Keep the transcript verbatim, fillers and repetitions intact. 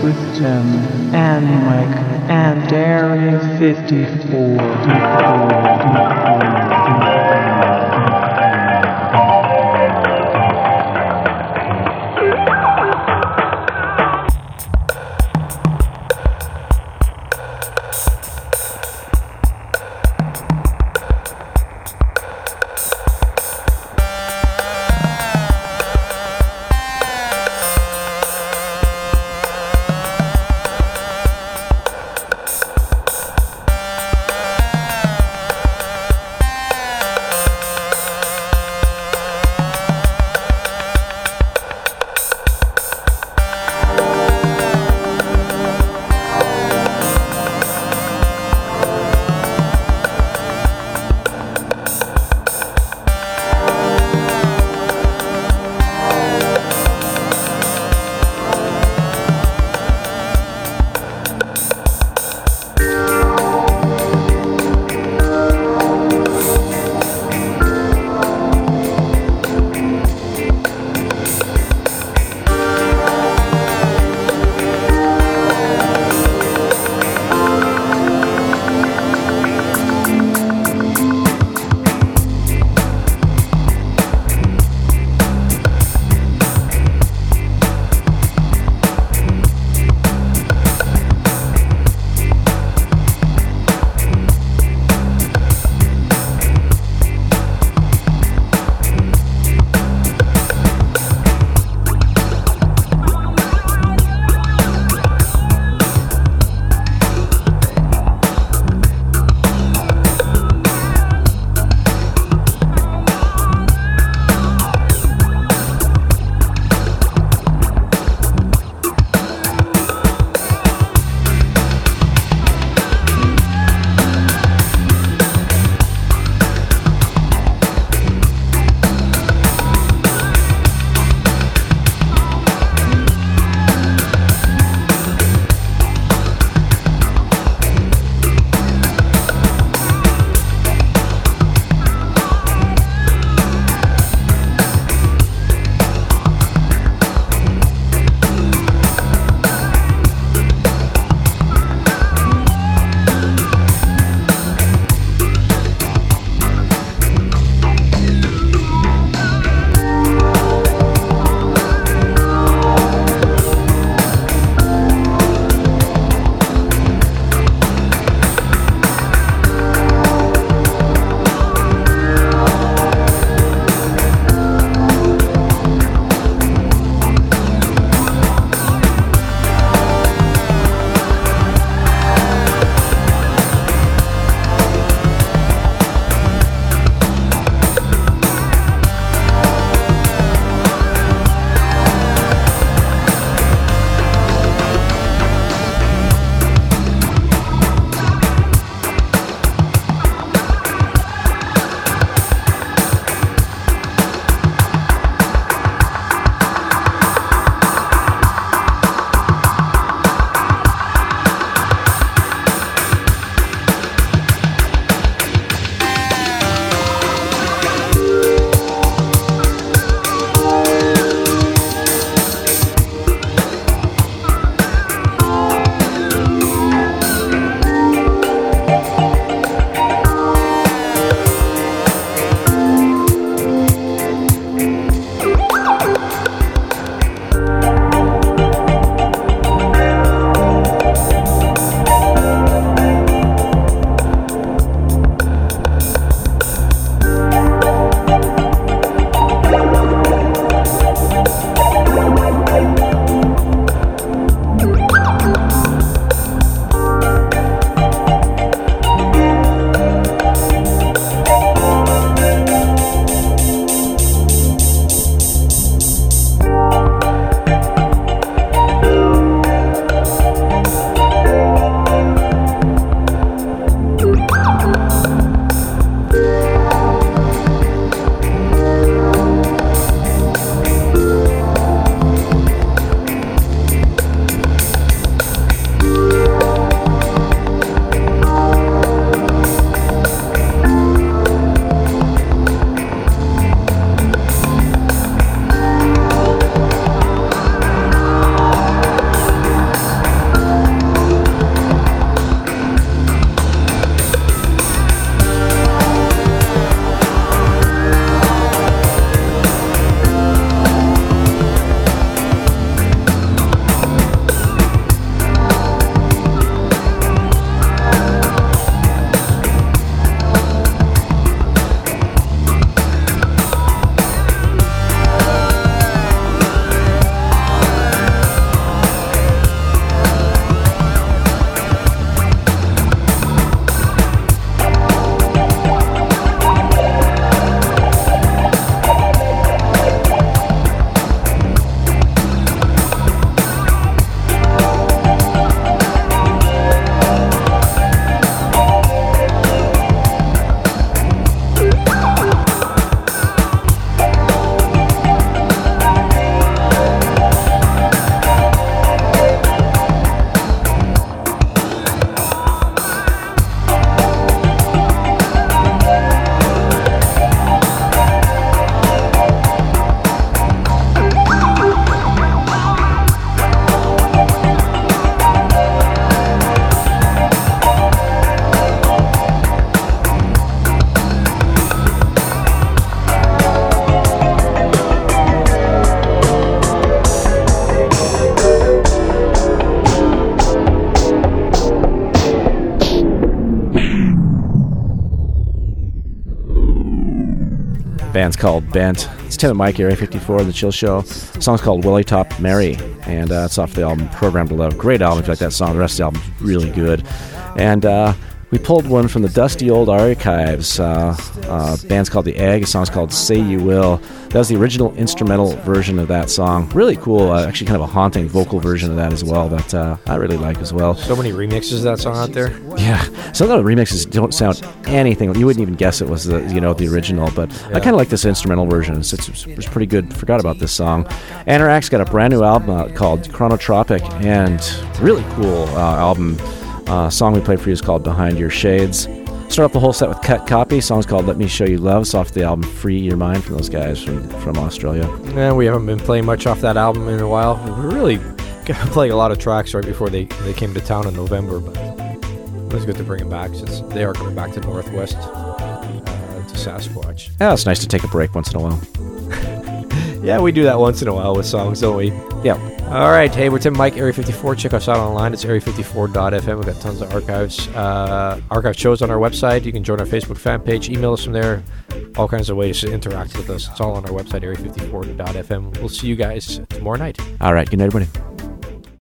with Tim and Mike and Area fifty-four. band's called Bent. It's Tim and Mike, Area fifty-four, The Chill Show. The song's called Willie Top Mary, and uh, it's off the album Programmed to Love. Great album. If you like that song, the rest of the album's really good. And uh, we pulled one from the dusty old archives. Uh, uh, band's called The Egg. The song's called Say You Will. That was the original instrumental version of that song. Really cool. Uh, actually, kind of a haunting vocal version of that as well that uh, I really like as well. So many remixes of that song out there. Yeah, some of the remixes don't sound anything. You wouldn't even guess it was the you know the original. But yeah. I kind of like this instrumental version. It's, it's, it's pretty good. Forgot about this song. Anorak's got a brand new album uh, called Chronotropic, and really cool uh, album. Uh, song we played for you is called Behind Your Shades. Start off the whole set with Cut Copy. Song's called Let Me Show You Love. It's off the album Free Your Mind from those guys from, from Australia. Yeah, we haven't been playing much off that album in a while. We were really playing a lot of tracks right before they, they came to town in November, but it was good to bring them back since they are coming back to Northwest, uh, to Sasquatch. Yeah, it's nice to take a break once in a while. Yeah, we do that once in a while with songs, don't we? Yeah. All right. Hey, we're Tim and Mike, Area fifty-four. Check us out online. It's area fifty-four dot f m. We've got tons of archives, uh, archive shows on our website. You can join our Facebook fan page. Email us from there. All kinds of ways to interact with us. It's all on our website, area fifty-four dot f m. We'll see you guys tomorrow night. All right. Good night, everybody.